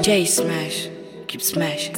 J smash, keep smashing.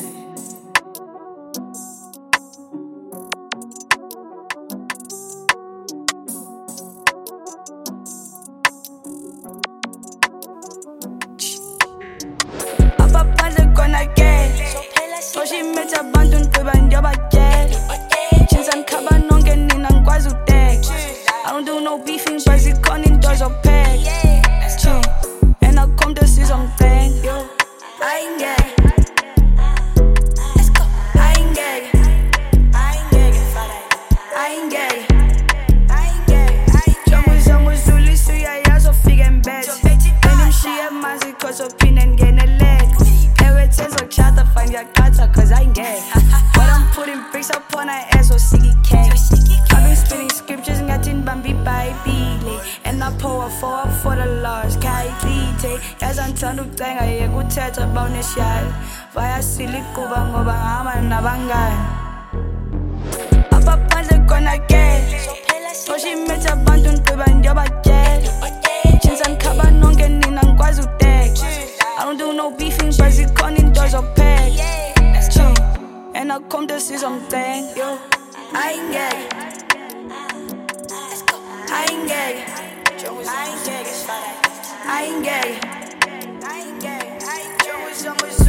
Abaphandle khona ke Oshimeta abantu ngigqiba ngiyobajela Jinsa nikhaba nonke nina ngikwazi udeka I don't do no beefing but zikhona into zopheka And I come to see something I ain't gay I ain't gay I ain't gay Jongo Zulu suyayazi ofika embele Benimshiya manzi cause uphinde ngenelele Ewethezokushada fine ngiyaqatha cause I ain't gay But I'm putting bricks up on her ass or CK I've been spitting scriptures ngathi nibamba iBhayibhile And I pour for the Lord Kayitite Yazi ngithanda ukucenga yeka uthetha bawunesiyalo Vayasila iquba ngoba ngihamba nabangani Abaphandle khona ke Oshimeta abantu ngigqiba ngiyobajela Jinsa nikhaba nonke nina ngikwazi udeka I don't do no beefing but zikhona into zopheka And I come to see something I ain't gay I ain't gay I ain't gay I ain't gay